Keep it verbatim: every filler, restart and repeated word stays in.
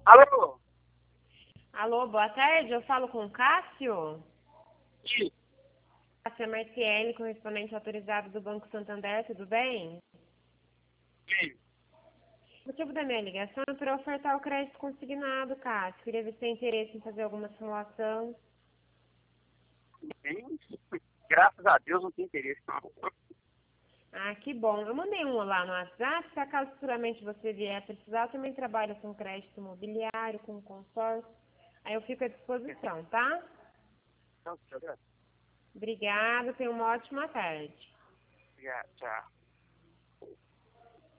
Alô? Alô, boa tarde. Eu falo com o Cássio. Sim. Cássio é Marciele, correspondente autorizado do Banco Santander, tudo bem? Sim. O motivo da minha ligação é para ofertar o crédito consignado, Cássio. Queria ver se tem interesse em fazer alguma simulação. Sim. Graças a Deus não tem interesse, não. Ah, que bom. Eu mandei um lá no WhatsApp, se acaso futuramente você vier a precisar, eu também trabalho com crédito imobiliário, com consórcio. Aí eu fico à disposição, tá? Não, tchau. Obrigada, tenha uma ótima tarde. Obrigado, tchau.